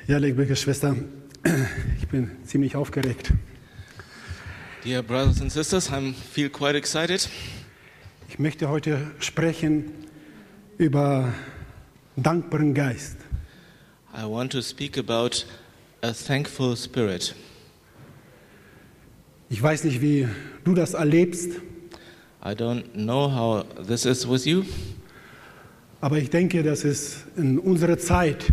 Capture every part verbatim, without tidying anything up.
Ja, liebe Geschwister, ich bin ziemlich aufgeregt. Dear brothers and sisters, I feel quite excited. Ich möchte heute sprechen über dankbaren Geist. I want to speak about a thankful spirit. Ich weiß nicht, wie du das erlebst, I don't know how this is with you, aber ich denke, dass es in unserer Zeit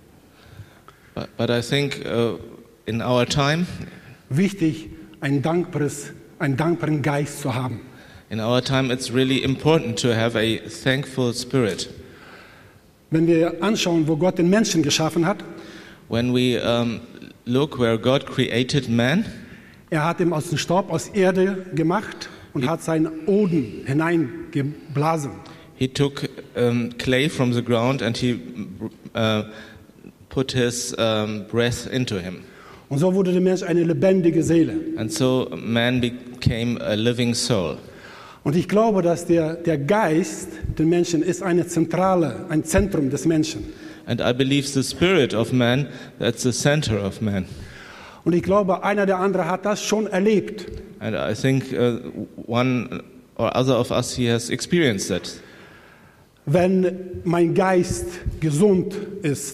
but, but I think uh, in our time, wichtig ein dankbares, einen dankbaren Geist zu haben. in our time it's really important to have a thankful spirit. Wenn wir anschauen, wo Gott den Menschen geschaffen hat, When we um, look where God created man, er hat ihn aus dem Staub, aus Erde gemacht und hat seinen Odem hineingeblasen. he took um, clay from the ground and he uh, put his um, breath into him. Und so wurde der Mensch eine lebendige Seele. And so man became a living soul. Und ich glaube, dass der, der Geist des Menschen ist eine Zentrale, ein Zentrum des Menschen. And I believe the spirit of man, that's the center of man. Und ich glaube, einer der anderen hat das schon erlebt. And I think uh, one or other of us, he has experienced that. Wenn mein Geist gesund ist,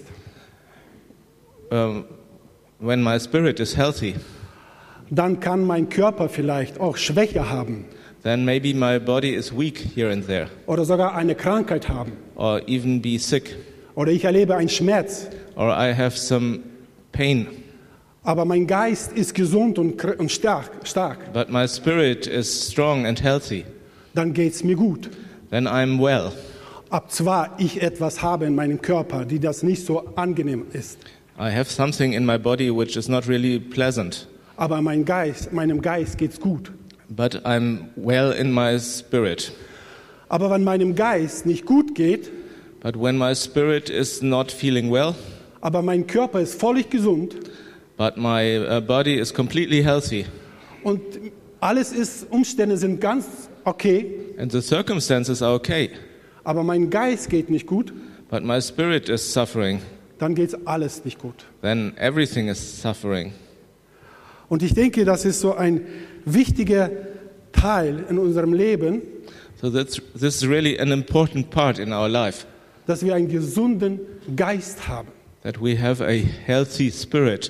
Um, when my spirit is healthy, dann kann mein Körper vielleicht auch Schwäche haben then maybe my body is weak here and there, oder sogar eine Krankheit haben. or even be sick, Oder ich erlebe einen Schmerz. or I have some pain. Aber mein Geist ist gesund und, kr- und stark, stark. But my spirit is strong and healthy. Dann geht es mir gut. Then I'm well. Ob zwar ich etwas habe in meinem Körper, die das nicht so angenehm ist. I have something in my body which is not really pleasant, Aber mein Geist, meinem Geist geht's gut. but I'm well in my spirit. Aber wenn meinem Geist nicht gut geht, But when my spirit is not feeling well, aber mein Körper ist völlig gesund but my uh, body is completely healthy, und alles ist, Umstände sind ganz okay, and the circumstances are okay, aber mein Geist geht nicht gut, but my spirit is suffering, dann geht's alles nicht gut. then everything is suffering. Und ich denke, das ist so ein wichtiger Teil in unserem Leben, So that's, this is really an important part in our life, dass wir einen gesunden Geist haben. that we have a healthy spirit.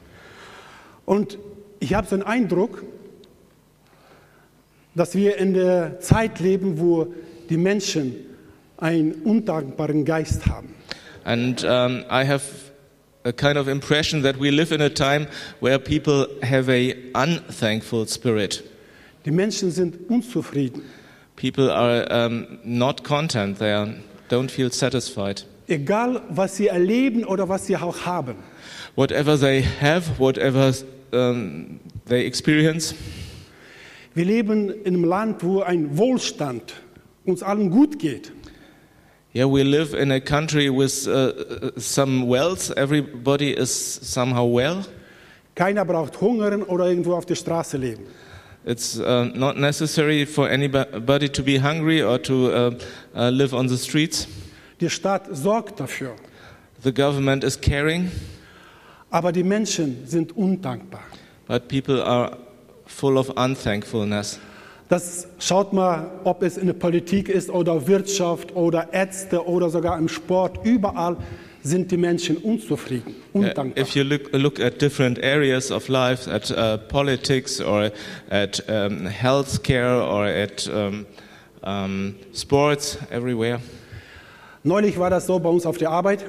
Und ich habe so einen Eindruck, dass wir in der Zeit leben, wo die Menschen einen undankbaren Geist haben. And um, I have a kind of impression that we live in a time where people have a unthankful spirit. Die Menschen sind unzufrieden. People are um, not content, they are, don't feel satisfied. Egal, was sie erleben oder was sie auch haben. Whatever they have, whatever um, they experience, Wir leben in einem Land, wo ein Wohlstand uns allen gut geht. yeah, we live in a country with uh, some wealth, everybody is somehow well. Keiner braucht hungern oder irgendwo auf der Straße leben. It's uh, not necessary for anybody to be hungry or to uh, uh, live on the streets. Die Stadt sorgt dafür. The government is caring, Aber die Menschen sind undankbar. but people are full of unthankfulness. Das schaut mal, ob es in der Politik ist oder Wirtschaft oder Ärzte oder sogar im Sport. Überall sind die Menschen unzufrieden, Uh, undankbar. if you look, look at different areas of life, at uh, politics or at um, healthcare or at um, um, sports, everywhere. Neulich war das so bei uns auf der Arbeit,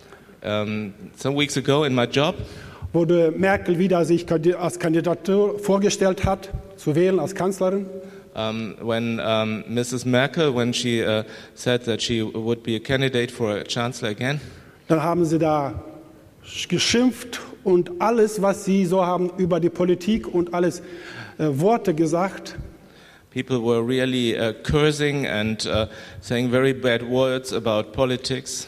Um, some weeks ago in my job, wo die Merkel wieder sich als Kandidatur vorgestellt hat, zu wählen als Kanzlerin. um, when um, Missus Merkel, when she uh, said that she would be a candidate for a chancellor again, Dann haben sie da geschimpft und alles, was sie so haben über die Politik und alles äh, Worte gesagt. people were really uh, cursing and uh, saying very bad words about politics.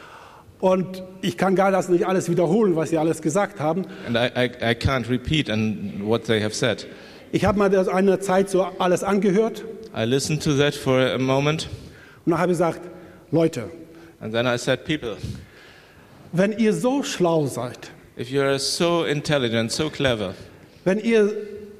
Und ich kann gar das nicht alles wiederholen, was sie alles gesagt haben. And I, I, I can't repeat and what they have said. Ich habe mir das eine Zeit so alles angehört I listened to that for a moment, und dann habe ich gesagt, Leute, and then I said, people, Wenn ihr so schlau seid, if you are so intelligent, so clever, wenn ihr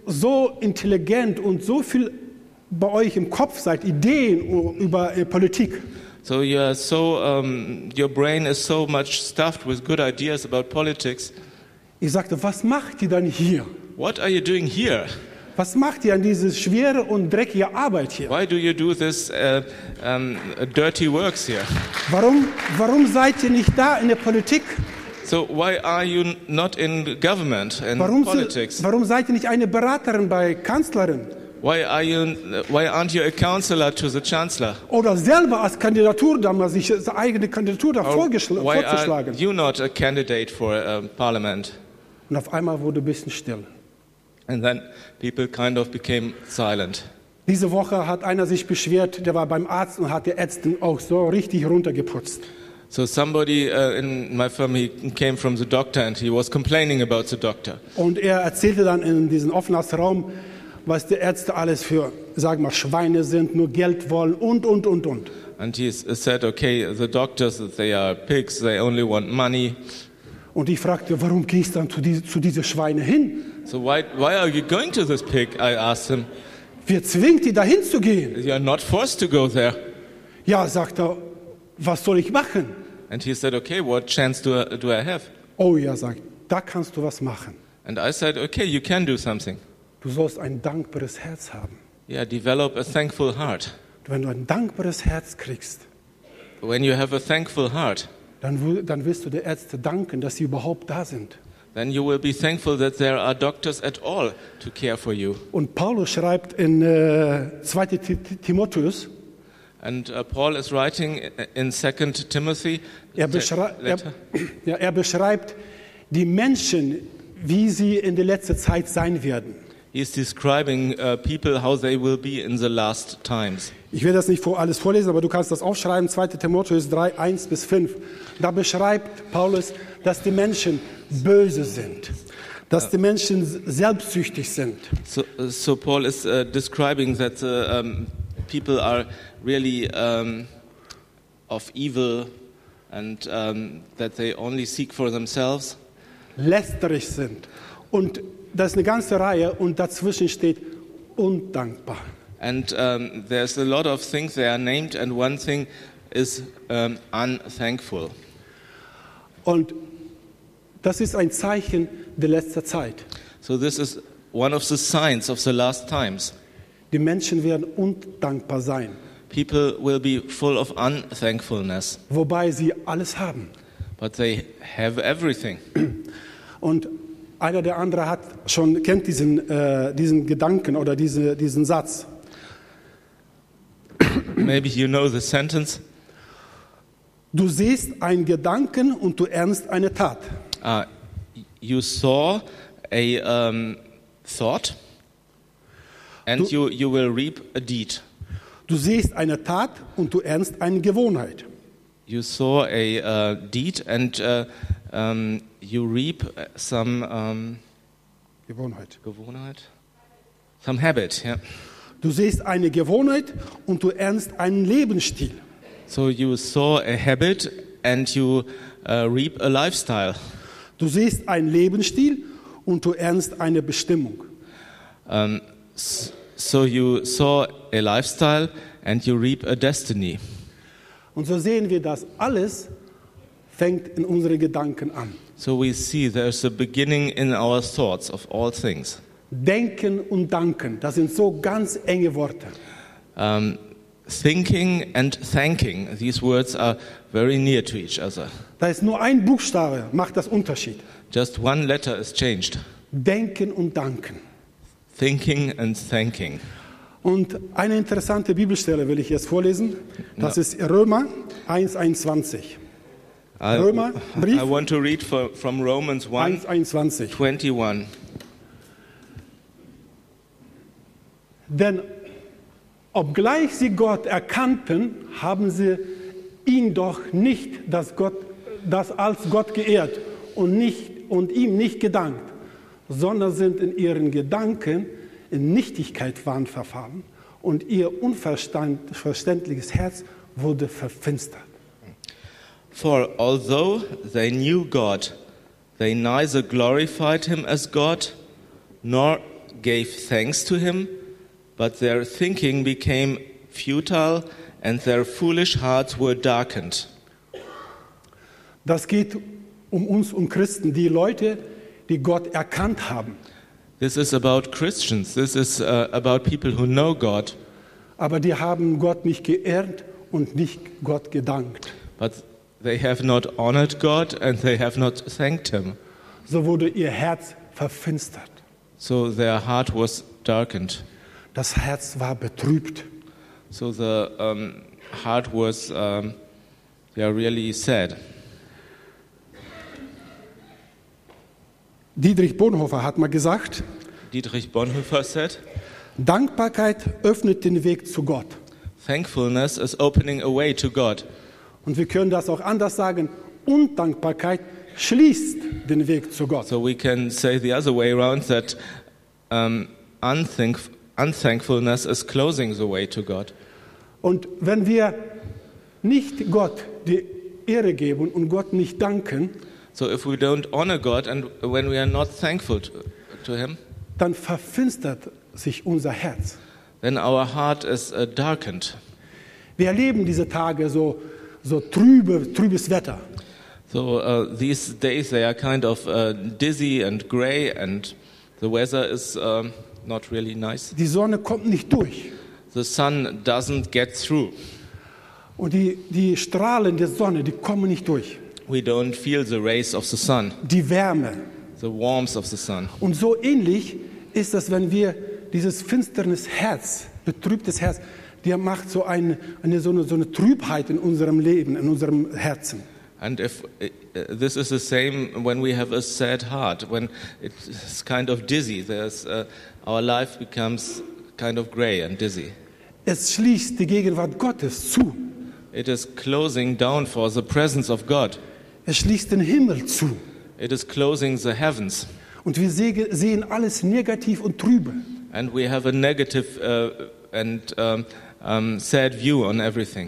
so intelligent und so viel bei euch im Kopf seid, Ideen über äh, Politik, so you are so um, your brain is so much stuffed with good ideas about politics. ich sagte, was macht ihr dann hier? What are you doing here? Was macht ihr an diese schwere und dreckige Arbeit hier? Why do you do this uh, um, dirty works here? Warum, warum seid ihr nicht da in der Politik? So why are you not in government and Warum, politics? warum seid ihr nicht eine Beraterin bei Kanzlerin? Why are you? Why aren't you a counselor to the chancellor? Oder selber als Kandidatur damals sich seine eigene Kandidatur da Or vorgeschl- why are vorzuschlagen? you not a candidate for um, parliament? Und auf einmal wurde ein bisschen still. And then people kind of became silent. Diese Woche hat einer sich beschwert, der war beim Arzt und hat die Ärzte auch so richtig runtergeputzt. So somebody uh, in my family came from the doctor and he was complaining about the doctor. Und er erzählte dann in diesem Aufenthaltsraum, was die Ärzte alles für, sagen wir, Schweine sind, nur Geld wollen und, und, und, und. And he said, okay, the doctors, they are pigs, they only want money. Und ich fragte, warum gehst du dann zu, die, zu diesen Schweinen hin? So why, why are you going to this pig? I asked him. Wer zwingt die dahin zu gehen? You are not forced to go there. Ja, sagt er, was soll ich machen? And he said, okay, what chance do I, do I have? Oh ja, sagt, da kannst du was machen. And I said, okay, you can do something. Du sollst ein dankbares Herz haben. Yeah, develop a thankful heart. Wenn du ein dankbares Herz kriegst, When you have a thankful heart, dann, wu- dann wirst du den Ärzten danken, dass sie überhaupt da sind. then you will be thankful that there are doctors at all to care for you. Und Paulus schreibt in äh, zweiten Timotheus, And uh, Paul is writing in Second Timothy er, beschrei er, letter. ja, er beschreibt die Menschen, wie sie in der letzten Zeit sein werden. He's describing uh, people how they will be in the last times. Ich will das nicht vor, alles vorlesen, aber du kannst das aufschreiben, zweiten Timotheus drei, eins bis fünf. Da beschreibt Paulus, dass die Menschen böse sind, dass die Menschen selbstsüchtig sind. So, so Paul is uh, describing that the um, people are really um, of evil and um, that they only seek for themselves. Lästerig sind. Und das ist eine ganze Reihe und dazwischen steht undankbar. And um, there's a lot of things they are named, and one thing is um, unthankful. Und das ist ein Zeichen der letzten Zeit. So this is one of the signs of the last times. Die Menschen werden undankbar sein, People will be full of unthankfulness, wobei sie alles haben. but they have everything. Und einer der andere hat schon kennt diesen, äh, diesen Gedanken oder diese, diesen Satz. Maybe you know the sentence. Du siehst einen Gedanken und du ernst eine Tat. Uh, you saw a um, thought, and Du- you, you will reap a deed. Du siehst eine Tat und du ernst eine Gewohnheit. You saw a uh, deed, and uh, um, you reap some um, Gewohnheit. Gewohnheit, some habit. Yeah. Du siehst eine Gewohnheit und du ernst einen Lebensstil. So you saw a habit, and you uh, reap a lifestyle. Du siehst einen Lebensstil und du ernst eine Bestimmung. Um, s- so you saw a lifestyle, and you reap a destiny. Und so sehen wir, dass alles fängt in unseren Gedanken an. So we see there's a beginning in our thoughts of all things. Denken und danken, das sind so ganz enge Worte. Um, thinking and thanking, these words are very near to each other. Da ist nur ein Buchstabe, macht das Unterschied. Just one letter is changed. Denken und danken. Thinking and thanking. Und eine interessante Bibelstelle will ich jetzt vorlesen. Das ist Römer eins, einundzwanzig. I, Römer, Brief. I want to read for, from Romans one eins, einundzwanzig. twenty-one. Denn obgleich sie Gott erkannten, haben sie ihn doch nicht das, Gott, das als Gott geehrt und, nicht, und ihm nicht gedankt, sondern sind in ihren Gedanken in Nichtigkeit waren verfallen und ihr unverständliches Herz wurde verfinstert. For although they knew God, they neither glorified him as God, nor gave thanks to him, but their thinking became futile and their foolish hearts were darkened. Das geht um uns, um Christen, die Leute, die Gott erkannt haben. This is about Christians. This is uh, about people who know God. Aber die haben Gott nicht geehrt und nicht Gott gedankt. But they have not honored God and they have not thanked him. So wurde ihr Herz verfinstert. So their heart was darkened. Das Herz war betrübt. So the um, heart was um, yeah, really sad. Dietrich Bonhoeffer hat mal gesagt, Dietrich Bonhoeffer said, Dankbarkeit öffnet den Weg zu Gott. thankfulness is opening a way to God. Und wir können das auch anders sagen, Undankbarkeit schließt den Weg zu Gott. So we can say the other way around, that um, unthank- unthankfulness is closing the way to God. Und wenn wir nicht Gott die Ehre geben und Gott nicht danken, So if we don't honor God and when we are not thankful to, to him, dann verfinstert sich unser Herz. then our heart is uh, darkened. Wir erleben diese Tage so, so trübe, trübes Wetter. So uh, these days they are kind of uh, dizzy and gray, and the weather is um, not really nice. Die Sonne kommt nicht durch. The sun doesn't get through. Und die, die Strahlen der Sonne, die kommen nicht durch. We don't feel the rays of the sun, Die Wärme. the warmth of the sun. Und so ähnlich ist das, wenn wir dieses finsternes Herz, betrübtes Herz, der macht so eine, eine, so eine, so eine Trübheit in unserem Leben, in unserem Herzen. And if uh, this is the same when we have a sad heart, when it's kind of dizzy, there's uh, our life becomes kind of gray and dizzy. Es schließt die Gegenwart Gottes zu. It is closing down for the presence of God. Es schließt den Himmel zu. It is closing the heavens. Und wir se- sehen alles negativ und trübe. And we have a negative uh, and um, um, sad view on everything.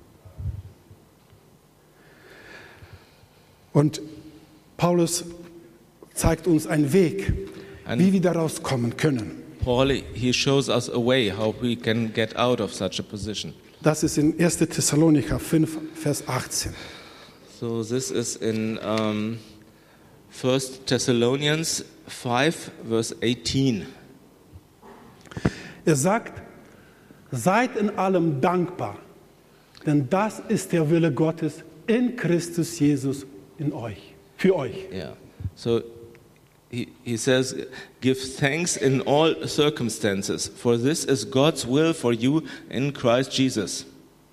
Und Paulus zeigt uns einen Weg, And- wie wir daraus kommen können. Paul, he shows us a way how we can get out of such a position. Das ist in erster Thessalonicher fünf, Vers achtzehn. So this is in um, First Thessalonians five, verse eighteen. Er sagt, seid in allem dankbar, denn das ist der Wille Gottes in Christus Jesus in euch, für euch. Yeah. So he, he says, give thanks in all circumstances, for this is God's will for you in Christ Jesus.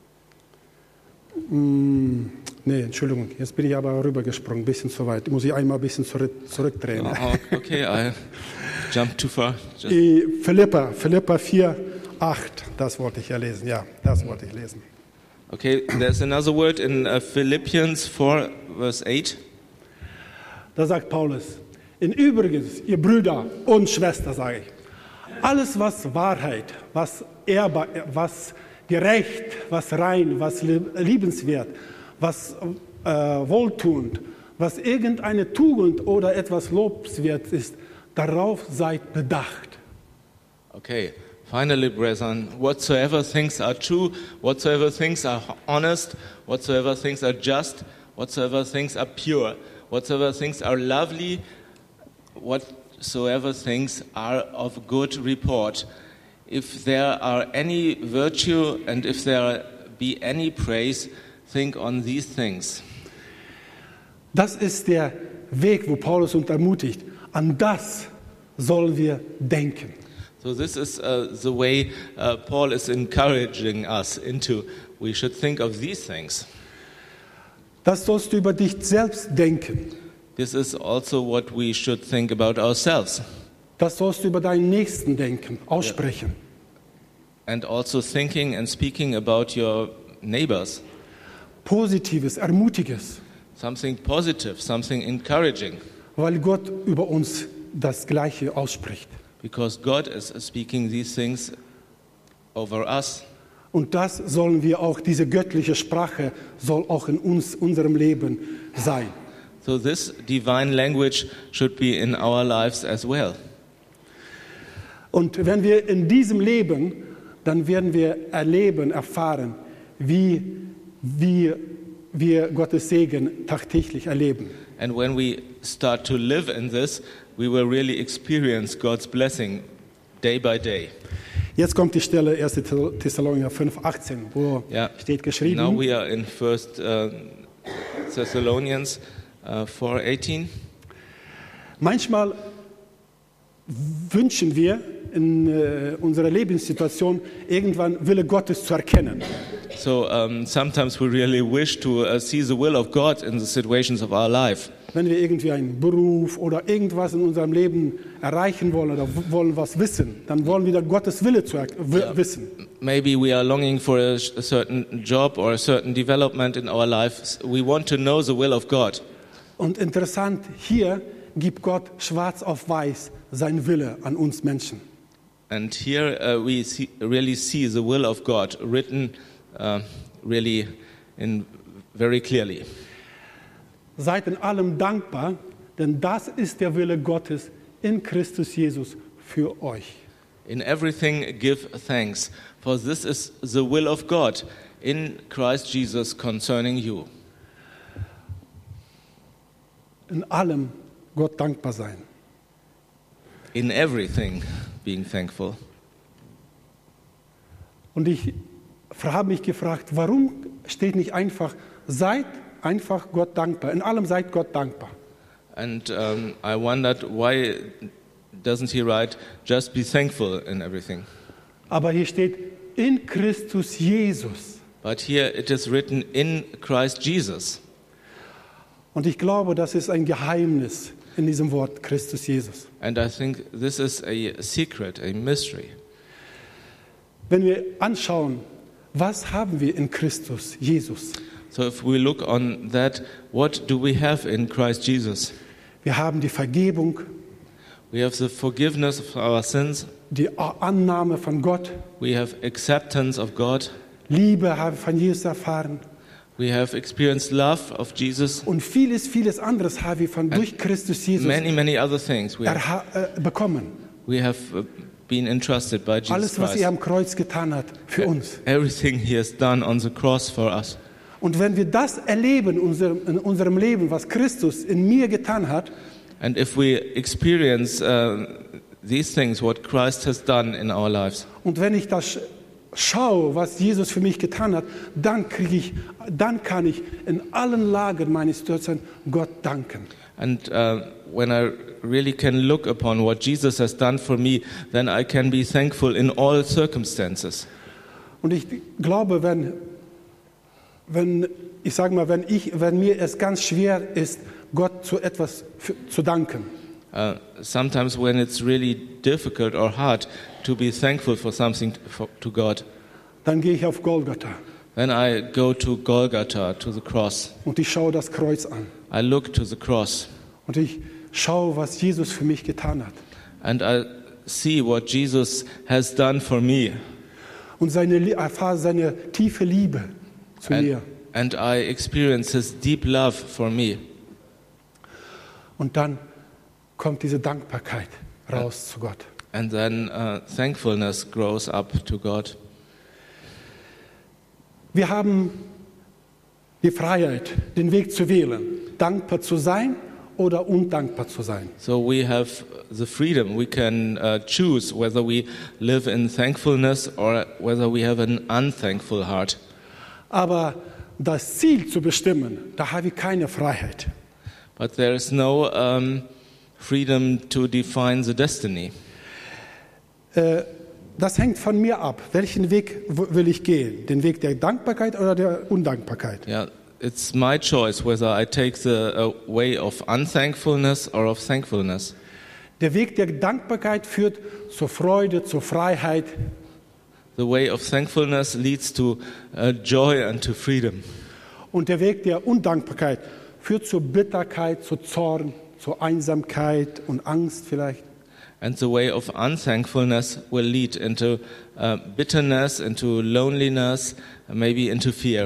Mm, nee, Entschuldigung, jetzt bin ich aber rübergesprungen, ein bisschen zu weit. Muss ich einmal ein bisschen zurück, zurückdrehen. Oh, okay, I jumped too far. Just, Die Philippa, Philippa vier, acht, das wollte ich ja lesen. Ja, das wollte ich lesen. okay, there's another word in uh, Philippians four, verse eight. Da sagt Paulus, in Übrigens, ihr Brüder und Schwestern, sage ich, alles was Wahrheit, was ehrbar, was gerecht, was rein, was liebenswert, was äh, wohltuend, was irgendeine Tugend oder etwas lobenswert ist, darauf seid bedacht. Okay, finally, brethren, whatsoever things are true, whatsoever things are honest, whatsoever things are just, whatsoever things are pure, whatsoever things are lovely, whatsoever things are of good report, if there are any virtue and if there be any praise, think on these things. Das ist der Weg, wo Paulus uns ermutigt. An das sollen wir denken. So this is uh, the way uh, Paul is encouraging us into. We should think of these things. Das sollst du über dich selbst denken. This is also what we should think about ourselves. Das sollst du über deinen Nächsten denken, aussprechen. And also thinking and speaking about your neighbors. Positives, Ermutiges, Something positive, something encouraging. weil Gott über uns das Gleiche ausspricht. Because God is speaking these things over us. Und das sollen wir auch, diese göttliche Sprache soll auch in uns, unserem Leben sein. So this divine language should be in our lives as well. Und wenn wir in diesem leben, dann werden wir erleben, erfahren, wie, wie wir Gottes Segen tagtäglich erleben. And when we start to live in this, we will really experience God's blessing day by day. Jetzt kommt die Stelle erster Thessalonicher fünf, achtzehn, wo Yeah. steht geschrieben, Now we are in First uh, Thessalonians uh, four eighteen. manchmal wünschen wir in äh, unserer Lebenssituation irgendwann Wille Gottes zu erkennen. So um, sometimes we really wish to uh, see the will of God in the situations of our life. Wenn wir irgendwie einen Beruf oder irgendwas in unserem Leben erreichen wollen oder w- wollen was wissen, dann wollen wir Gottes Wille zu er- w- Ja. wissen. Maybe we are longing for a, a certain job or a certain development in our life. We want to know the will of God. Und interessant, hier gibt Gott schwarz auf weiß sein Wille an uns Menschen. And here uh, we see, really see the will of God written uh, really in very clearly. Seid in allem dankbar, denn das ist der Wille Gottes in Christus Jesus für euch. In everything give thanks, for this is the will of God in Christ Jesus concerning you. In allem Gott dankbar sein. In everything being thankful. Und ich habe mich gefragt, warum steht nicht einfach, seid einfach Gott dankbar. In allem seid Gott dankbar. And um, I wondered, why doesn't he write, just be thankful in everything? Aber hier steht, in Christus Jesus. But here it is written, in Christ Jesus. Und ich glaube, das ist ein Geheimnis in diesem Wort Christus Jesus. And I think this is a secret, a mystery. Wenn wir anschauen, was haben wir in Christus Jesus? So if we look on that, what do we have in Christ Jesus? Wir haben die Vergebung, We have the forgiveness of our sins. die Annahme von Gott, We have acceptance of God. Liebe haben wir von Jesus erfahren We have experienced love of Jesus. und vieles, vieles anderes haben wir von durch Christus Jesus Many, many other things we have, erha- äh, bekommen. we have uh, been entrusted by Jesus Alles, was er Christ. am Kreuz getan hat für uns. Everything he has done on the cross for us. Und wenn wir das erleben in unserem, in unserem Leben, was Christus in mir getan hat, And if we experience uh, these things, what Christ has done in our lives, und wenn ich das sch- schaue, was Jesus für mich getan hat, dann kriege ich, dann kann ich in allen Lagen meiner Situation Gott danken. and uh, when I really can look upon what Jesus has done for me, then I can be thankful in all circumstances. Und ich glaube, wenn, wenn ich sage mal, wenn ich, wenn mir es ganz schwer ist, Gott zu etwas für, zu danken, Uh, sometimes when it's really difficult or hard to be thankful for something for, to God, dann gehe ich auf Golgatha then I go to Golgotha, to the cross. und ich schaue das Kreuz an I look to the cross und ich schaue, was Jesus für mich getan hat and I see what Jesus has done for me. und seine, Lie- erfahre seine tiefe Liebe zu And, mir. and I experience his deep love for me. Und dann kommt diese Dankbarkeit raus zu Gott. And then uh, thankfulness grows up to God. Wir haben die Freiheit, den Weg zu wählen, dankbar zu sein oder undankbar zu sein. So we have the freedom. We can uh, choose whether we live in thankfulness or whether we have an unthankful heart. Aber das Ziel zu bestimmen, da habe ich keine Freiheit. But there is no um, freedom to define the destiny. Äh, das hängt von mir ab. Welchen Weg w- will ich gehen? Den Weg der Dankbarkeit oder der Undankbarkeit? Yeah, it's my choice whether I take the uh, way of unthankfulness or of thankfulness. Der Weg der Dankbarkeit führt zur Freude, zur Freiheit. The way of thankfulness leads to uh, joy and to freedom. Und der Weg der Undankbarkeit führt zur Bitterkeit, zu Zorn, zur Einsamkeit und Angst vielleicht. And the way of unthankfulness will lead into uh, bitterness, into loneliness, maybe into fear.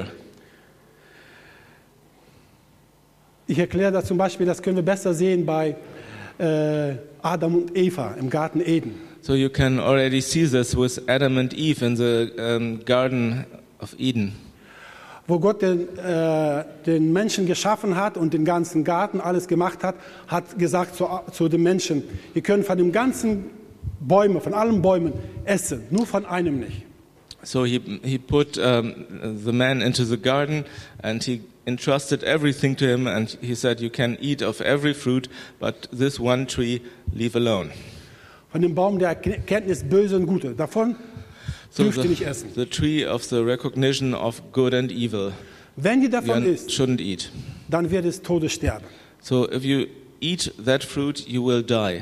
Ich erkläre das zum Beispiel, das können wir besser sehen bei äh, Adam und Eva im Garten Eden. So you can already see this with Adam and Eve in the um, Garden of Eden. Wo Gott den, äh, den Menschen geschaffen hat und den ganzen Garten, alles gemacht hat, hat gesagt zu, zu den Menschen, ihr könnt von den ganzen Bäumen, von allen Bäumen essen, nur von einem nicht. So he he put um, the man into the garden and he entrusted everything to him and he said you can eat of every fruit but this one tree leave alone. Von dem Baum der Erkenntnis Böse und Gute, davon So dürft ihr the, nicht essen. the tree of the recognition of good and evil Wenn ihr you davon isst, shouldn't eat. dann wird es Todes sterben. So if you eat that fruit you will die.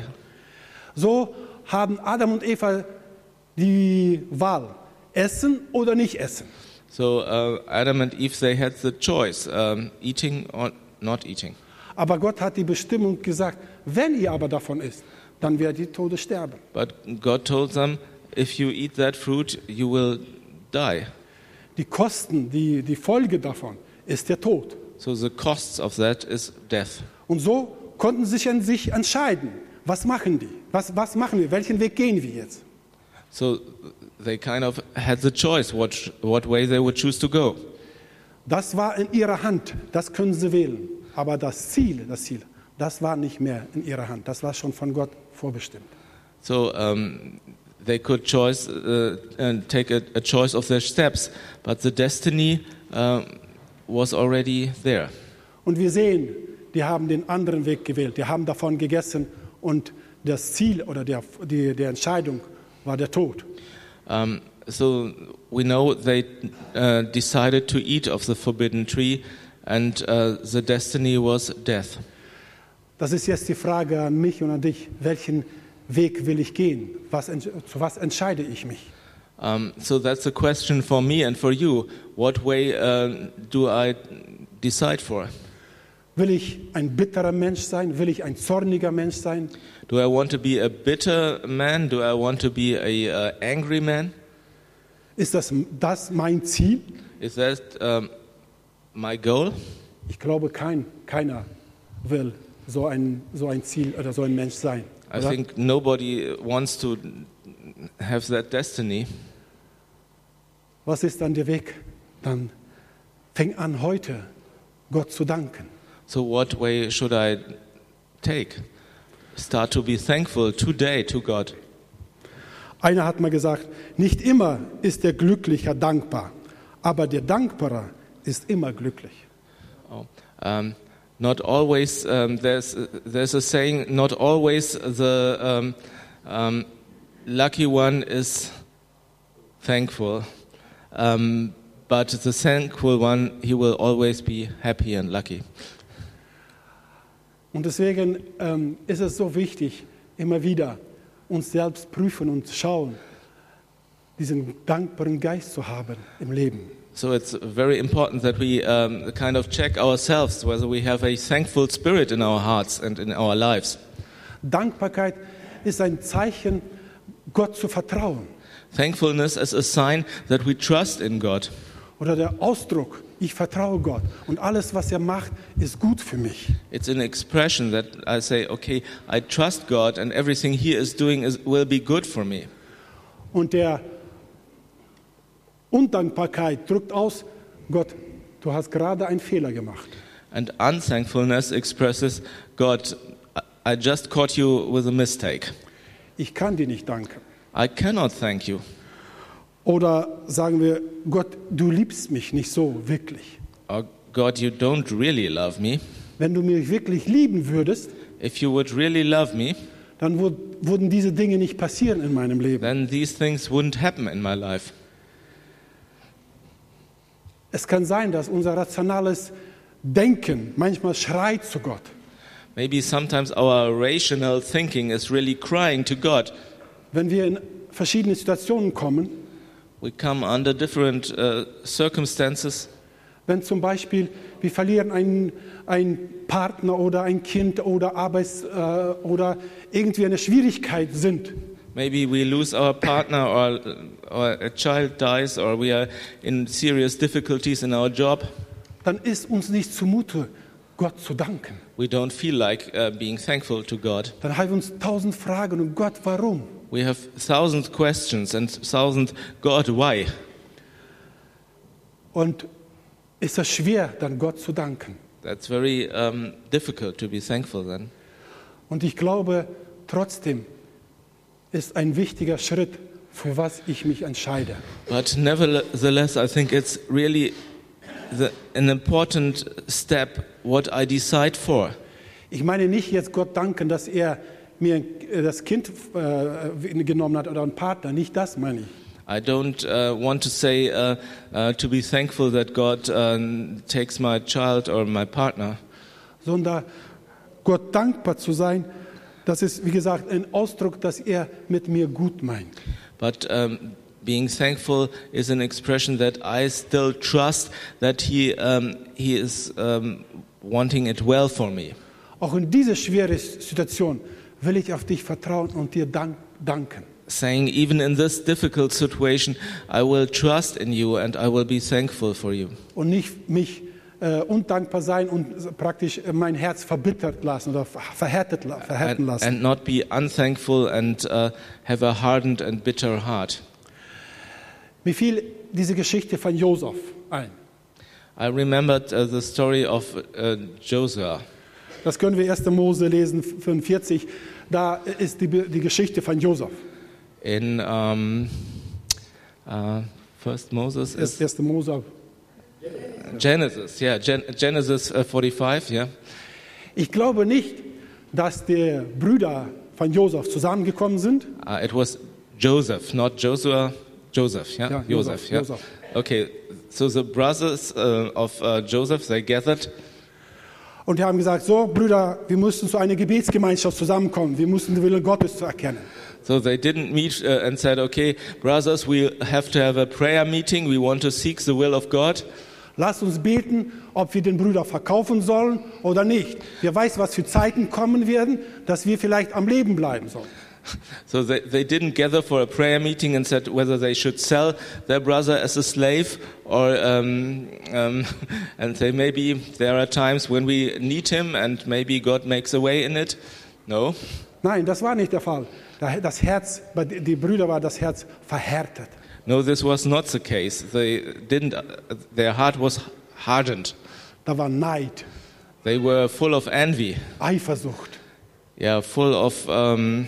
So haben Adam und Eva die Wahl, essen oder nicht essen. So uh, Adam and Eve, they had the choice, um, eating or not eating. Aber Gott hat die Bestimmung gesagt, wenn ihr aber davon isst, dann werdet ihr Todes sterben. But God told them, if you eat that fruit, you will die. Die Kosten, die, die Folge davon ist der Tod. So the costs of that is death. Und so konnten sie sich, an sich entscheiden, was machen die? Was, was machen wir? Welchen Weg gehen wir jetzt? So they kind of had the choice what what way they would choose to go. Das war in ihrer Hand, das können sie wählen. Aber das Ziel, das Ziel, das war nicht mehr in ihrer Hand. Das war schon von Gott vorbestimmt. So um, they could choice uh, and take a, a choice of their steps, but the destiny uh, was already there. Und wir sehen, die haben den anderen Weg gewählt. Die haben davon gegessen und das Ziel oder der, die, die Entscheidung war der Tod. Um, so we know they uh, decided to eat of the forbidden tree, and uh, the destiny was death. Das ist jetzt die Frage an mich und an dich. Welchen Weg will ich gehen? Was, zu was entscheide ich mich? Um, so that's the question for me and for you. What way uh, do I decide for? Will ich ein bitterer Mensch sein? Will ich ein zorniger Mensch sein? Do I want to be a bitter man? Do I want to be a uh, angry man? Ist das, das mein Ziel? Is that um, my goal? Ich glaube, kein, keiner will so ein, so ein Ziel oder so ein Mensch sein. I Oder? think nobody wants to have that destiny. Was ist dann der Weg? Dann fäng an, heute Gott zu danken. So what way should I take? Start to be thankful today to God. Einer hat mal gesagt, nicht immer ist der Glückliche dankbar, aber der Dankbare ist immer glücklich. Oh, um, not always. Um, there's there's a saying. Not always the um, um, lucky one is thankful, um, but the thankful one, he will always be happy and lucky. Und deswegen ähm, ist es so wichtig, immer wieder uns selbst prüfen und schauen, diesen dankbaren Geist zu haben im Leben. So it's very important that we um, kind of check ourselves whether we have a thankful spirit in our hearts and in our lives. Dankbarkeit ist ein Zeichen, Gott zu vertrauen. Thankfulness is a sign that we trust in God. Oder der Ausdruck, ich vertraue Gott und alles, was er macht, ist gut für mich. It's an expression that I say, okay, I trust God and everything He is doing is, will be good for me. Und der Undankbarkeit drückt aus, Gott, du hast gerade einen Fehler gemacht. And unthankfulness expresses, God, I just caught you with a mistake. Ich kann dir nicht danken. I cannot thank you. Oder sagen wir, Gott, du liebst mich nicht so wirklich. Or God, you don't really love me. Wenn du mich wirklich lieben würdest, If you would really love me, dann wur- würden diese Dinge nicht passieren in meinem Leben. then these things wouldn't happen in my life. Es kann sein, dass unser rationales Denken manchmal schreit zu Gott. Maybe sometimes our rational thinking is really crying to God. Wenn wir in verschiedene Situationen kommen, We come under different uh, circumstances. Wenn zum Beispiel wir verlieren einen, einen Partner oder ein Kind oder Arbeits äh, oder irgendwie eine Schwierigkeit sind. Maybe we lose our partner or, or a child dies or we are in serious difficulties in our job. Dann ist uns nicht zumute, Gott zu danken. We don't feel like uh, being thankful to God. Dann haben wir uns tausend Fragen und Gott, warum? We have thousand questions and thousand, God, why? Und ist es schwer, dann Gott zu danken. That's very um, difficult to be thankful then. Und ich glaube, trotzdem ist ein wichtiger Schritt, für was ich mich entscheide. But nevertheless, I think it's really the, an important step what I decide for. Ich meine nicht jetzt Gott danken, dass er mir das Kind äh, genommen hat oder einen Partner, nicht das meine ich. I don't uh, want to say uh, uh, to be thankful that God uh, takes my child or my partner. Sondern Gott dankbar zu sein, das ist, wie gesagt, ein Ausdruck, dass er mit mir gut meint. But um, being thankful is an expression that I still trust that He um, He is um, wanting it well for me. Auch in dieser schweren Situation will ich auf dich vertrauen und dir dank, danken. Saying, even in this difficult situation, I will trust in you and I will be thankful for you. Und nicht mich äh, undankbar sein und praktisch mein Herz verbittert lassen oder verhärtet, verhärten lassen. And, and not be unthankful and uh, have a hardened and bitter heart. Mir fiel diese Geschichte von Josef ein. I remembered uh, the story of uh, Joseph. Das können wir erster Mose lesen, fünfundvierzig. Da ist die, die Geschichte von Josef. In um, uh, First Moses is erster Mose. Genesis, yeah, Gen- Genesis uh, forty-five, yeah. Ich glaube nicht, dass die Brüder von Josef zusammengekommen sind. Uh, it was Joseph, not Joshua. Joseph, yeah, Ja, Joseph, Joseph, yeah. Joseph. Okay, so the brothers uh, of uh, Joseph, they gathered. Und die haben gesagt, so Brüder, wir müssen zu einer Gebetsgemeinschaft zusammenkommen. Wir müssen den Willen Gottes erkennen. So they didn't meet uh, and said, okay, brothers, we have to have a prayer meeting. We want to seek the will of God. Lasst uns beten, ob wir den Bruder verkaufen sollen oder nicht. Wer weiß, was für Zeiten kommen werden, dass wir vielleicht am Leben bleiben sollen. So they, they didn't gather for a prayer meeting and said whether they should sell their brother as a slave or um, um, and say maybe there are times when we need him and maybe God makes a way in it. No. Nein, das war nicht der Fall. Das Herz, bei die Brüder war das Herz verhärtet. No, this was not the case. They didn't. Their heart was hardened. Da war Neid. They were full of envy. Eifersucht. Yeah, full of um,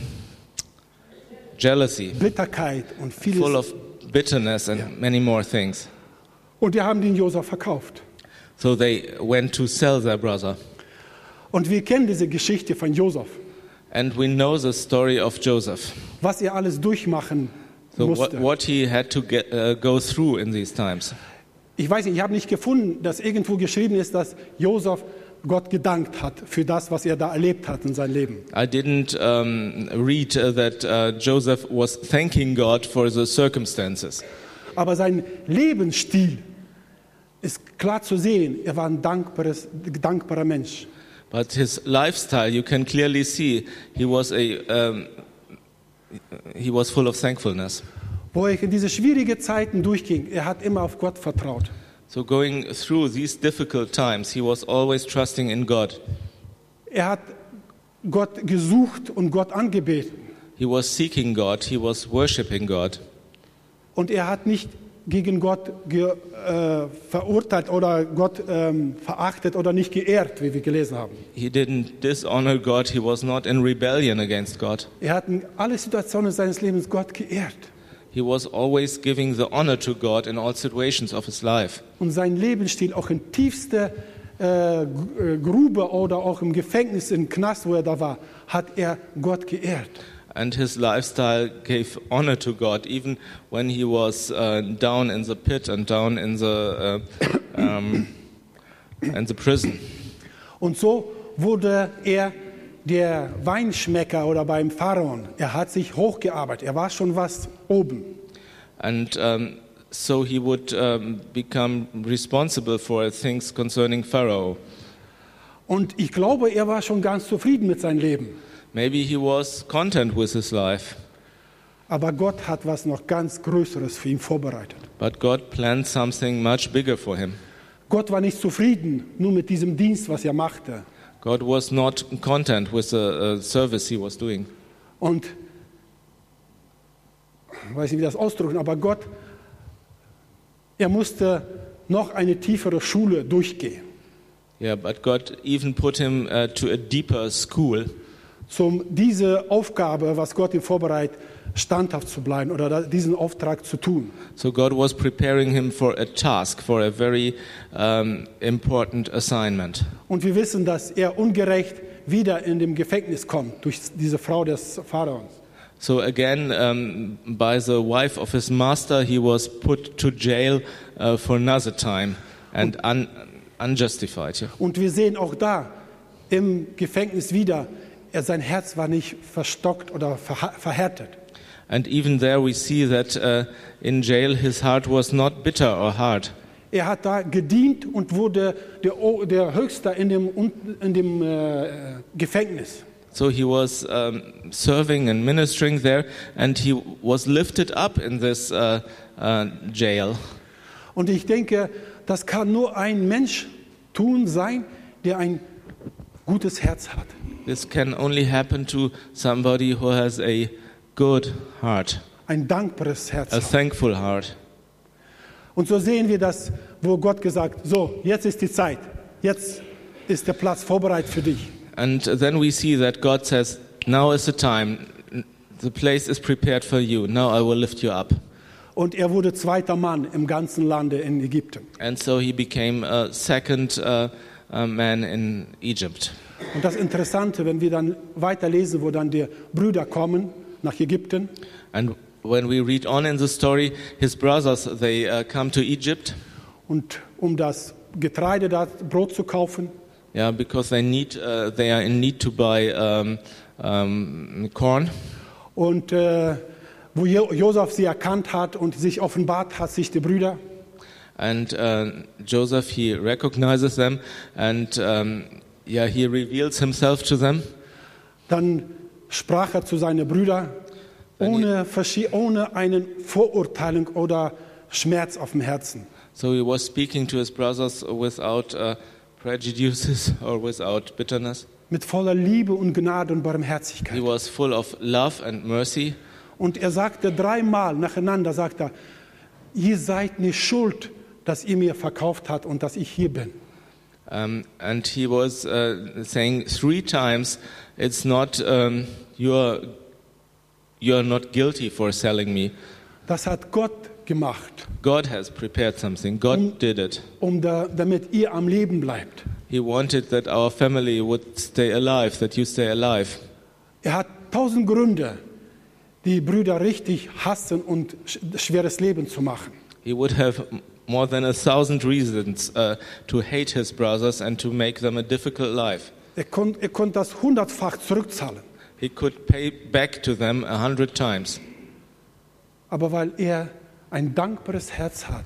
jealousy. Bitterkeit und vieles. Full of bitterness and Ja. many more things. Und die haben den Josef verkauft. So they went to sell their brother. Und wir kennen diese Geschichte von Josef. And we know the story of Joseph. Was er alles durchmachen So musste. what, what he had to get, uh, go through in these times. Ich weiß nicht, ich habe nicht gefunden, dass irgendwo geschrieben ist, dass Josef Gott gedankt hat für das, was er da erlebt hat in seinem Leben. I didn't um, read uh, that uh, Joseph was thanking God for the circumstances. Aber sein Lebensstil ist klar zu sehen. Er war ein dankbares, dankbarer Mensch. But his lifestyle, you can clearly see, he was a um, he was full of thankfulness. Wo er in diese schwierigen Zeiten durchging, er hat immer auf Gott vertraut. So going through these difficult times, he was always trusting in God. Er hat Gott gesucht und Gott angebeten. He was seeking God, he was worshiping God. Und er hat nicht gegen Gott ge, äh, verurteilt oder Gott ähm, verachtet oder nicht geehrt, wie wir gelesen haben. He didn't dishonor God, he was not in rebellion against God. Er hat in alle Situationen seines Lebens Gott geehrt. He was always giving the honor to God in all situations of his life. Und sein Lebensstil auch in tiefster äh, Grube oder auch im Gefängnis, im Knast, wo er da war, hat er Gott geehrt. And his lifestyle gave honor to God, even when he was uh, down in the pit and down in the uh, um, in the prison. Und so wurde er der Weinschmecker oder beim Pharaon. Er hat sich hochgearbeitet. Er war schon was oben. And um, so he would um, become responsible for things concerning Pharaoh. Und ich glaube, er war schon ganz zufrieden mit seinem Leben. Maybe he was content with his life, Aber Gott hat was noch ganz Größeres für ihn vorbereitet. but God planned something much bigger for him. Gott war nicht zufrieden nur mit diesem Dienst, was er machte. God was not content with the uh, service he was doing. Und ich weiß nicht, wie das ausdrücken, aber Gott, er musste noch eine tiefere Schule durchgehen, Yeah, but God even put him uh, to a deeper school um diese Aufgabe, was Gott ihm vorbereitet, standhaft zu bleiben oder da- diesen Auftrag zu tun. So God was preparing him for a task, for a very um, important assignment. Und wir wissen, dass er ungerecht wieder in dem Gefängnis kommt durch diese Frau des Pharaons. So again, um, by the wife of his master, he was put to jail uh, for another time and un- unjustified. Yeah. Und wir sehen auch da im Gefängnis wieder, er, sein Herz war nicht verstockt oder verha- verhärtet. And even there we see that uh, in jail his heart was not bitter or hard. Er hat da gedient und wurde der, O- der Höchste in dem, Un- in dem äh, Gefängnis. So he was um, serving and ministering there, and he was lifted up in this uh, uh, jail. Und ich denke, das kann nur ein Mensch tun sein, der ein gutes Herz hat. This can only happen to somebody who has a good heart, Ein dankbares Herz a hat. thankful heart. Und so sehen wir das, wo Gott gesagt, so, jetzt ist die Zeit. Jetzt ist der Platz vorbereitet für dich. And then we see that God says, now is the time, the place is prepared for you, now I will lift you up. Und er wurde zweiter Mann im ganzen Lande in Ägypten. And so he became a second uh, uh, man in Egypt. Und das Interessante, wenn wir dann weiterlesen, wo dann die Brüder kommen nach Ägypten, And when we read on in the story, his brothers, they uh, come to Egypt, und um das Getreide, das Brot zu kaufen. yeah, because they need, uh, they are in need to buy um, um, corn. Und äh, wo Jo- Josef sie erkannt hat und sich offenbart hat, sich die Brüder. And uh, Joseph, he recognizes them, and um, yeah, he reveals himself to them. Dann sprach er zu seinen Brüdern, ohne, verschie- ohne einen Vorurteilung oder Schmerz auf dem Herzen. So he was speaking to his brothers without uh, prejudices or without bitterness. Mit voller Liebe und Gnade und He Barmherzigkeit. was full of love and mercy. Und er sagte dreimal nacheinander, sagt er, ihr seid nicht schuld, dass ihr mir verkauft habt und dass ich hier bin. Um, and he was uh, saying three times, it's not, um, you're, you're not guilty for selling me. Das hat Gott gemacht, God has prepared something. God did it. um da, damit ihr am Leben bleibt. He wanted that our family would stay alive, that you stay alive. Er hat tausend Gründe, die Brüder richtig hassen und sch- schweres Leben zu machen. He would have more than a thousand reasons uh, to hate his brothers and to make them a difficult life. Er konnte er konnt das hundertfach zurückzahlen. He could pay back to them a hundred times. Aber weil er ein dankbares Herz hat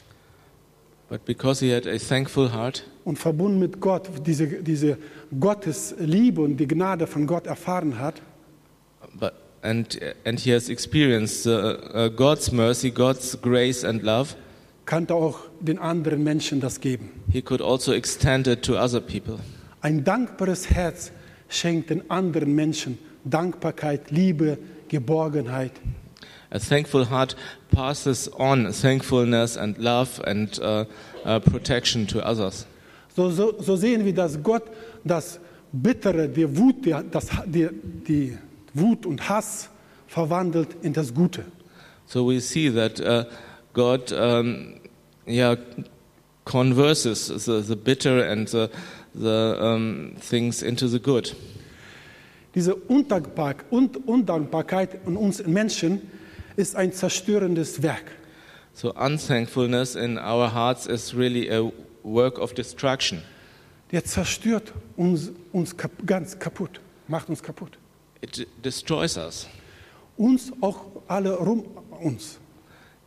But because he had a thankful heart und verbunden mit Gott, diese, diese Gottes Liebe und die Gnade von Gott erfahren hat, but, and, and he has experienced uh, uh, God's mercy, God's grace and love, kann er auch den anderen Menschen das geben. he could also extend it to other people. Ein dankbares Herz schenkt den anderen Menschen Dankbarkeit, Liebe, Geborgenheit. A thankful heart passes on thankfulness and love and uh, uh, protection to others. So, so, so sehen wir, dass Gott das Bittere, die Wut, die, das, die, die Wut und Hass verwandelt in das Gute. So we see that uh, God um, yeah, converses the, the bitter and the, the um, things into the good. Diese Undankbar- und Undankbarkeit in uns Menschen ist ein zerstörendes Werk. So unthankfulness in our hearts is really a work of destruction. Der zerstört uns, uns kap- ganz kaputt, macht uns kaputt. It destroys us. Uns, auch alle rum uns. Yeah,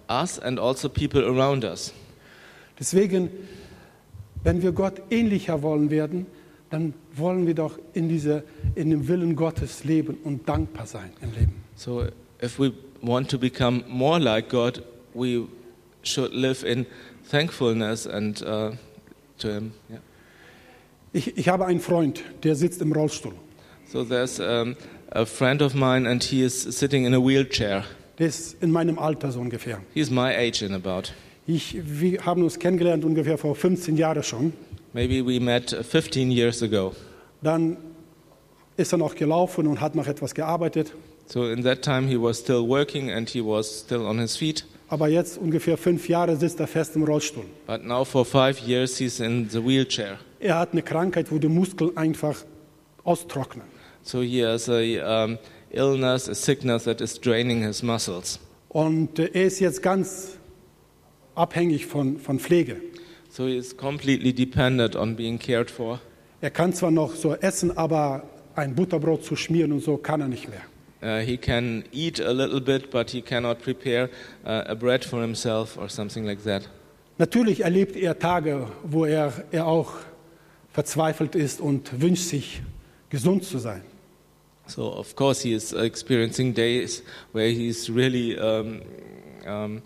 us and also people around us. Deswegen, wenn wir Gott ähnlicher wollen werden, dann wollen wir doch in, diese, in dem Willen Gottes leben und dankbar sein im Leben. So if we want to become more like God, we should live in thankfulness and uh, to Him. Yeah. Ich, ich habe einen Freund, der sitzt im Rollstuhl. So there's um, a friend of mine and he is sitting in a wheelchair. Der ist in meinem Alter so ungefähr. He's my age in about. Ich, wir haben uns kennengelernt ungefähr vor fünfzehn Jahren schon. Maybe we met fifteen years ago. Dann ist er noch gelaufen und hat noch etwas gearbeitet. So in that time he was still working and he was still on his feet. Aber jetzt ungefähr fünf Jahre sitzt er fest im Rollstuhl. But now for five years he's in the wheelchair. Er hat eine Krankheit, wo die Muskeln einfach austrocknen. So he has a um, illness, a sickness that is draining his muscles. Und äh, er ist jetzt ganz abhängig von, von Pflege. So he is completely dependent on being cared for. Er kann zwar noch so essen, aber ein Butterbrot zu schmieren und so kann er nicht mehr. Uh, he can eat a little bit, but he cannot prepare uh, a bread for himself or something like that. Natürlich erlebt er Tage, wo er, er auch verzweifelt ist und wünscht sich, gesund zu sein. So of course he is experiencing days where he's really, um, um,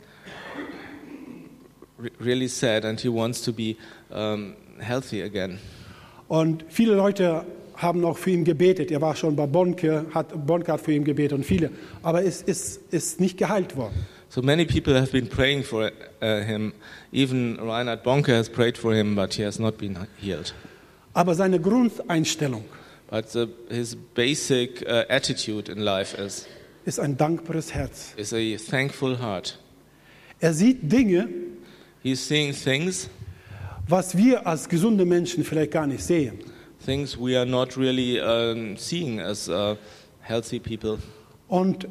re- really sad and he wants to be um, healthy again. Und viele Leute haben auch für ihn gebetet. Er war schon bei Bonke, hat Bonke hat für ihn gebetet und viele. Aber es ist, ist nicht geheilt worden. So many people have been praying for uh, him. Even Reinhard Bonke has prayed for him, but he has not been healed. Aber seine Grundeinstellung But the, his basic uh, attitude in life is ist ein dankbares Herz. is a thankful heart. Er sieht Dinge, He's seeing things, was wir als gesunde Menschen vielleicht gar nicht sehen. things we are not really um, seeing as uh, healthy people. Und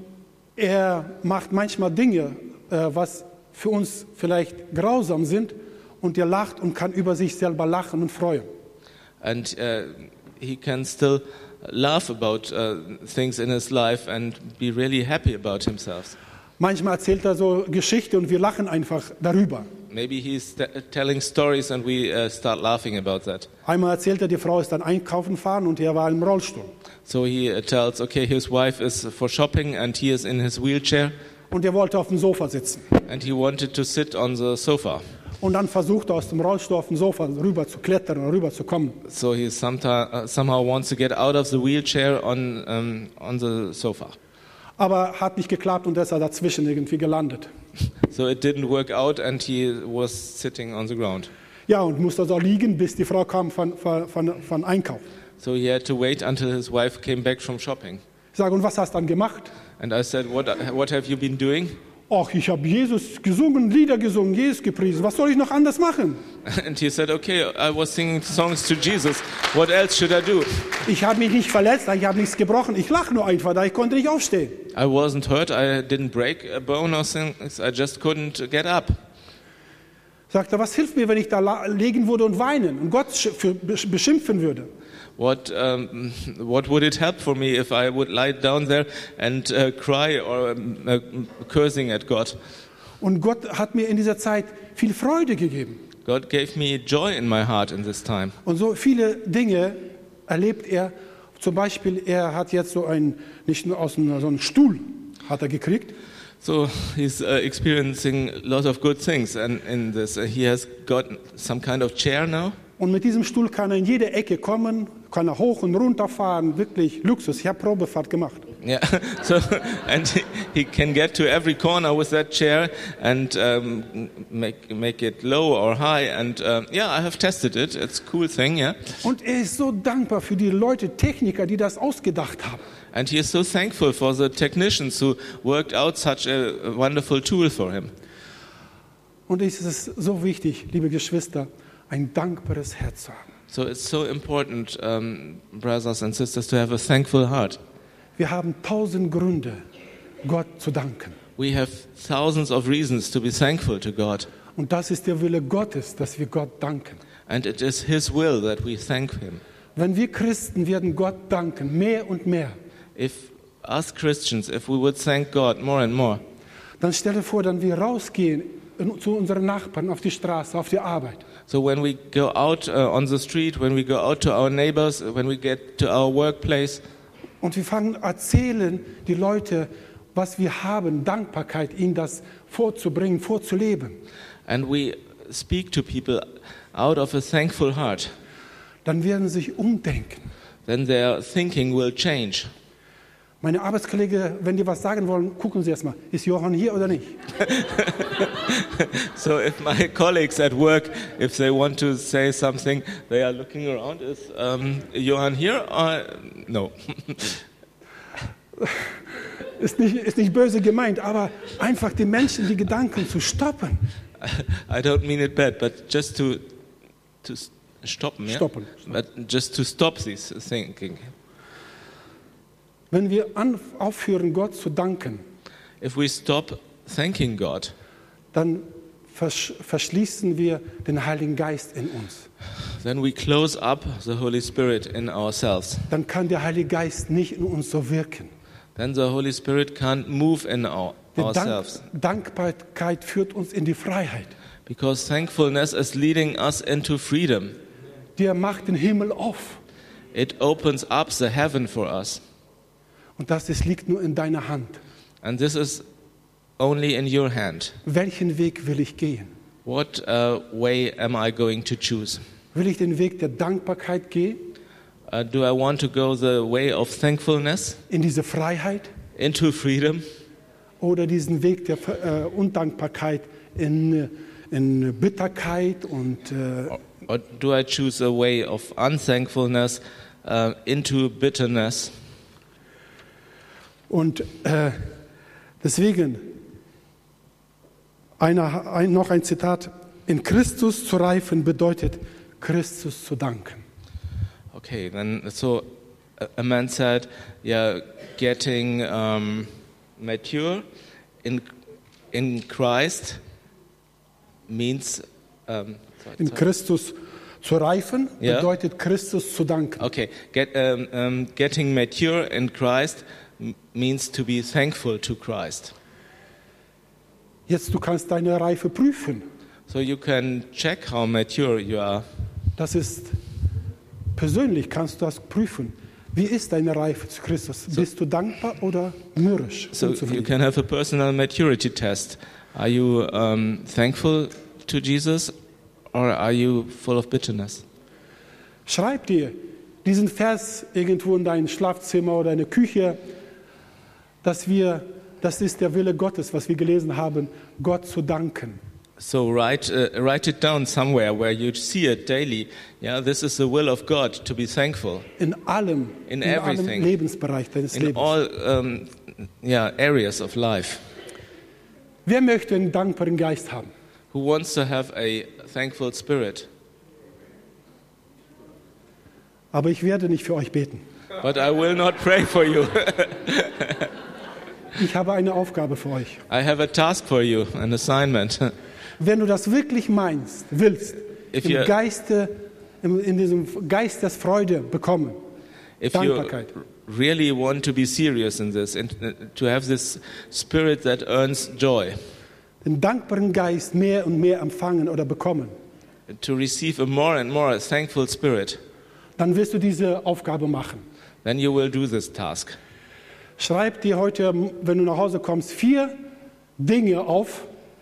er macht manchmal Dinge, äh, was für uns vielleicht grausam sind. Und er lacht und kann über sich selber lachen und freuen. And uh, he can still laugh about uh, things in his life and be really happy about himself. Manchmal erzählt er so Geschichte und wir lachen einfach darüber. Maybe he's t- telling stories and we uh, start laughing about that. Einmal erzählt er, die Frau ist dann einkaufen fahren und er war im Rollstuhl. So he uh, tells, okay, his wife is for shopping and he is in his wheelchair Und er wollte auf dem Sofa sitzen. and he wanted to sit on the sofa. Und dann versucht er aus dem Rollstuhl auf dem Sofa rüber zu klettern oder rüber zu kommen. So he sometime, uh, somehow wants to get out of the wheelchair on, um, on the sofa. Aber hat nicht geklappt und er ist er dazwischen irgendwie gelandet. So it didn't work out and he was sitting on the ground. Ja, und musste also liegen, bis die Frau kam von, von, von, von Einkauf. So he had to wait until his wife came back from shopping. Ich sage, und was hast du dann gemacht? And I said, what, what have you been doing? Ach, ich habe Jesus gesungen, Lieder gesungen, Jesus gepriesen. Was soll ich noch anders machen? And he said, okay, I was singing songs to Jesus. What else should I do? Ich habe mich nicht verletzt, ich habe nichts gebrochen. Ich lache nur einfach, da ich konnte nicht aufstehen. I wasn't hurt. I didn't break a bone or things. I just couldn't get up. Sagt er, was hilft mir, wenn ich da la- liegen würde und weinen und Gott sch- für, besch- beschimpfen würde? What um, what would it help for me if I would lie down there and uh, cry or um, uh, cursing at God? Und Gott hat mir in dieser Zeit viel Freude gegeben. God gave me joy in my heart in this time. Und so viele Dinge erlebt er. Zum Beispiel, er hat jetzt so ein, nicht nur aus einem, so einen Stuhl hat er gekriegt. So he's uh, experiencing a lot of good things, and in this uh, he has got some kind of chair now. Und mit diesem Stuhl kann er in jede Ecke kommen, kann er hoch und runter fahren, wirklich Luxus. Ich habe Probefahrt gemacht. Yeah, so and he, he can get to every corner with that chair and um, make make it low or high. And um, yeah, I have tested it. It's a cool thing, yeah. Und er ist so dankbar für die Leute, Techniker, die das ausgedacht haben. And he is so thankful for the technicians who worked out such a wonderful tool for him. Und es ist so wichtig, liebe Geschwister, ein dankbares Herz zu haben. So it's so important, um, brothers and sisters, to have a thankful heart. Wir haben tausend Gründe, Gott zu danken. We have thousands of reasons to be thankful to God. Und das ist der Wille Gottes, dass wir Gott danken. And it is His will that we thank Him. Wenn wir Christen werden Gott danken, mehr und mehr, If us Christians, if we would thank God more and more, Dann stelle vor, dann wir rausgehen in, zu unseren Nachbarn auf die Straße, auf die Arbeit. So when we go out uh, on the street, when we go out to our neighbors, when we get to our workplace, Und wir fangen erzählen die Leute, was wir haben, Dankbarkeit, ihnen das vorzubringen, vorzuleben. and we speak to people out of a thankful heart, Dann werden sie sich umdenken. then their thinking will change. Meine Arbeitskollegen, wenn die was sagen wollen, gucken sie erstmal, ist Johann hier oder nicht? So if my colleagues at work, if they want to say something, they are looking around, is um, Johann here or no? Ist nicht, ist nicht böse gemeint, aber einfach den Menschen die Gedanken zu stoppen. I don't mean it bad, but just to to s- stop, yeah? Stoppen. But just to stop this thinking. Wenn wir an, aufhören, Gott zu danken, If we stop thanking God, dann versch verschließen wir den Heiligen Geist in uns. then we close up the Holy Spirit in ourselves. Dann kann der Heilige Geist nicht in uns so wirken. Then the Holy Spirit can't move in our, Die Dank ourselves. Dankbarkeit führt uns in die Freiheit. Because thankfulness is leading us into freedom. Der macht den Himmel auf. It opens up the heaven for us. Und das ist, liegt nur in deiner Hand. And this is only in your hand. Welchen Weg will ich gehen? What uh, way am I going to choose? Will ich den Weg der Dankbarkeit gehen, Uh, do I want to go the way of thankfulness in diese Freiheit, into freedom? oder diesen Weg der äh, Undankbarkeit in, in Bitterkeit und äh, Or do I choose a way of unthankfulness uh, into bitterness? Und äh, deswegen einer, ein, noch ein Zitat: In Christus zu reifen bedeutet, Christus zu danken. Okay, then so a, a man said, yeah, getting um, mature in in Christ means. Um, sorry, In sorry. Christus zu reifen Ja. bedeutet, Christus zu danken. Okay, get, um, um, getting mature in Christ m- means to be thankful to Christ. Jetzt, du kannst deine Reife prüfen. So you can check how mature you are. Das ist persönlich, kannst du das prüfen. Wie ist deine Reife zu Christus? Bist du dankbar oder mürrisch? So you unzufrieden? can have a personal maturity test. Are you um, thankful to Jesus or are you full of bitterness? Schreib dir diesen Vers irgendwo in dein Schlafzimmer oder in der Küche, dass wir, das ist der Wille Gottes, was wir gelesen haben, Gott zu danken. So write uh, write it down somewhere where you see it daily. Yeah, this is the will of God to be thankful In allem, In in allem everything. Lebensbereich deines in Lebens. all um, yeah areas of life. Wer möchte einen dankbaren Geist haben? Who wants to have a thankful spirit? Aber ich werde nicht für euch beten. But I will not pray for you. Ich habe eine Aufgabe für euch. I have a task for you, an assignment. Wenn du das wirklich meinst, willst, If im you- Geiste, im, in diesem Geist der Freude bekommen, If you Dankbarkeit. really want to be serious in this and uh, to have this spirit that earns joy, den dankbaren Geist mehr und mehr empfangen oder bekommen, to receive a more and more thankful spirit, dann wirst du diese Aufgabe machen. then you will do this task. Schreib dir heute, wenn du nach Hause kommst, vier Dinge auf,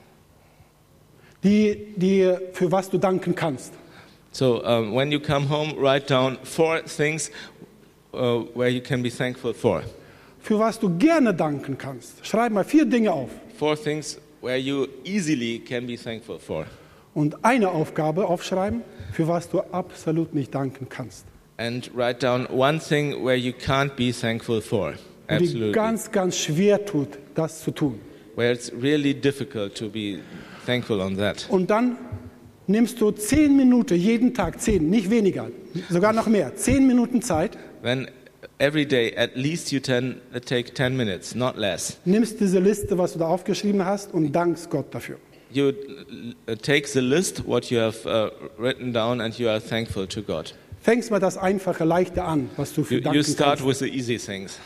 die, die, für was du danken kannst. So um, when you come home, write down four things uh, where you can be thankful for. Für was du gerne danken kannst. Schreib mal vier Dinge auf. Four things where you easily can be thankful for. Und eine Aufgabe aufschreiben, für was du absolut nicht danken kannst. And write down one thing where you can't be thankful for. Und die Absolutely. ganz, ganz schwer tut, das zu tun. Where it's really difficult to be thankful on that. Und dann nimmst du zehn Minuten jeden Tag, zehn, nicht weniger, sogar noch mehr, zehn Minuten Zeit, Then every day at least you ten, uh, take ten minutes, not less. nimmst diese Liste, was du da aufgeschrieben hast, und dankst Gott dafür. You uh, take the list, what you have uh, written down, and you are thankful to God. Fängst mal das Einfache, Leichte an, was du für You, you danken start kannst. with the easy things.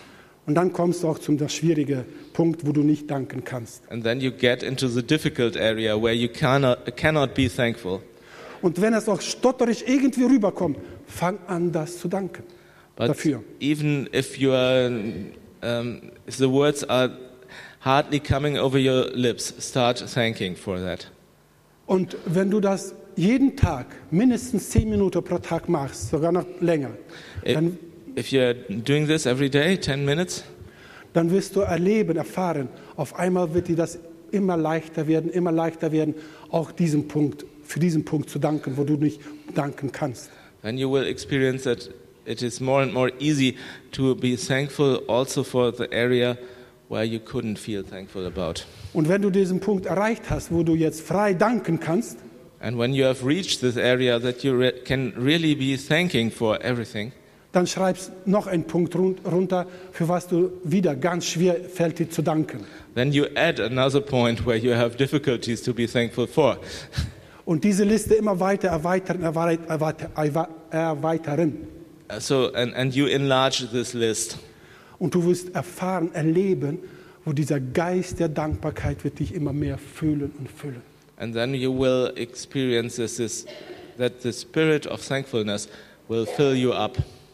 Und dann kommst du auch zum das schwierige Punkt, wo du nicht danken kannst. And then you get into the difficult area where you cannot, cannot be thankful. Und wenn es auch stotterisch irgendwie rüberkommt, fang an, das zu danken. But Dafür. even if you are, um, if the words are hardly coming over your lips, start thanking for that. Und wenn du das jeden Tag mindestens zehn Minuten pro Tag machst, sogar noch länger, dann, If you're doing this every day, ten minutes, dann wirst du erleben, erfahren, auf einmal wird dir das immer leichter werden, immer leichter werden, auch diesen Punkt, für diesen Punkt zu danken, wo du nicht danken kannst. then you will experience that it is more and more easy to be thankful also for the area where you couldn't feel thankful about. Und wenn du diesen Punkt erreicht hast, wo du jetzt frei danken kannst, And when you have reached this area that you re- can really be thanking for everything, dann schreibst noch einen Punkt run- runter, für was du wieder ganz schwer fällt dir zu danken. then you add another point where you have difficulties to be thankful for. Und diese Liste immer weiter erweitern, erweit- erweit- erwa- erweitern. Uh, So, and, and you enlarge this list. Und du wirst erfahren, erleben, wo dieser Geist der Dankbarkeit wird dich immer mehr füllen und füllen. And then you will experience this, this, that the spirit of thankfulness will fill you up.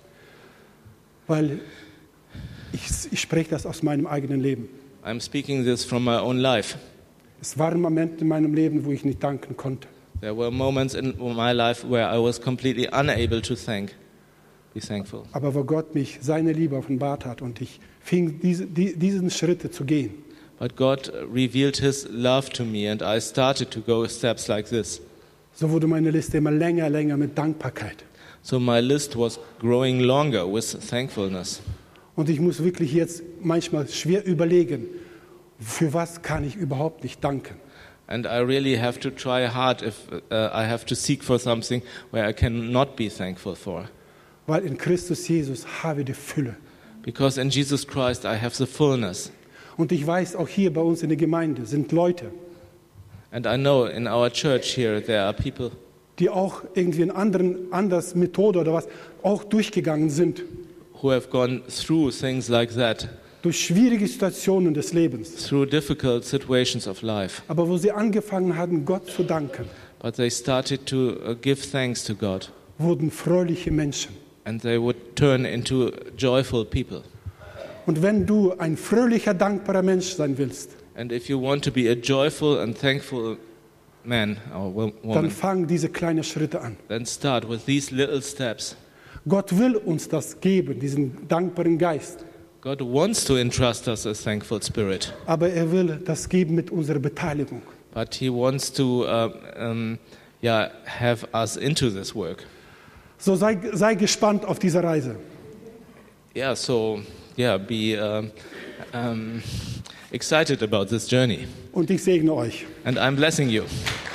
Weil ich, ich spreche das aus meinem eigenen Leben. I'm speaking this from my own life. Es waren Momente in meinem Leben, wo ich nicht danken konnte. There were moments in my life where I was completely unable to thank, be thankful. Aber wo Gott mich seine Liebe offenbart hat und ich fing diese, die, diesen Schritte zu gehen. But God revealed His love to me, and I started to go steps like this. So wurde meine Liste immer länger, länger mit Dankbarkeit. So my list was growing longer with thankfulness. Und ich muss wirklich jetzt manchmal schwer überlegen, für was kann ich überhaupt nicht danken. And I really have to try hard if uh, I have to seek for something where I cannot be thankful for. Weil in Christus Jesus habe ich die Fülle. Because in Jesus Christ I have the fullness. Und ich weiß, auch hier bei uns in der Gemeinde sind Leute, And I know in our church here there are people die auch irgendwie in anderen anders Methode oder was auch durchgegangen sind. who have gone through things like that, Durch schwierige Situationen des Lebens. through difficult situations of life. Aber wo sie angefangen hatten, Gott zu danken, But they started to uh, give thanks to God. wurden fröhliche Menschen. And they would turn into joyful people. Und wenn du ein fröhlicher, dankbarer Mensch sein willst, And if you want to be a joyful and thankful man or wo- dann woman, fang diese kleinen Schritte an. then start with these little steps. Gott will uns das geben, diesen dankbaren Geist. God wants to entrust us a thankful spirit, Aber er will das geben mit unserer Beteiligung. but He wants to uh, um, yeah, have us into this work. So sei, sei gespannt auf diese Reise. Yeah, so yeah, be um, um, excited about this journey. Und ich segne euch. And I'm blessing you.